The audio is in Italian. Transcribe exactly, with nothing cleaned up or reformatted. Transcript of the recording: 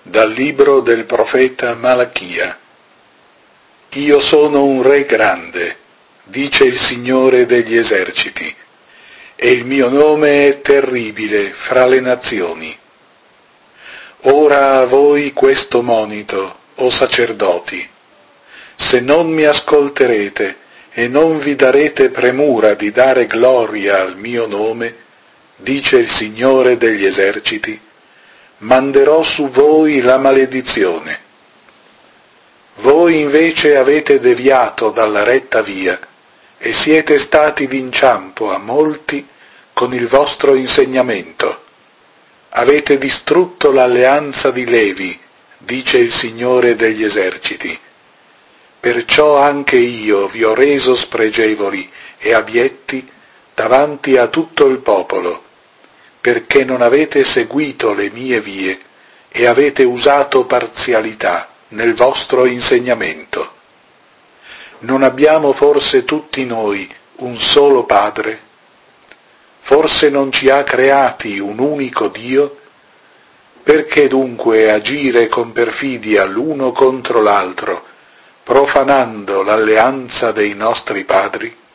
Dal libro del profeta Malachia. Io sono un re grande, dice il Signore degli eserciti, e il mio nome è terribile fra le nazioni. Ora a voi questo monito, o sacerdoti: se non mi ascolterete e non vi darete premura di dare gloria al mio nome, dice il Signore degli eserciti, manderò su voi la maledizione. Voi invece avete deviato dalla retta via e siete stati d'inciampo a molti con il vostro insegnamento. Avete distrutto l'alleanza di Levi, dice il Signore degli eserciti. Perciò anche io vi ho reso spregevoli e abietti davanti a tutto il popolo, perché non avete seguito le mie vie e avete usato parzialità nel vostro insegnamento. Non abbiamo forse tutti noi un solo Padre? Forse non ci ha creati un unico Dio? Perché dunque agire con perfidia l'uno contro l'altro, profanando l'alleanza dei nostri padri?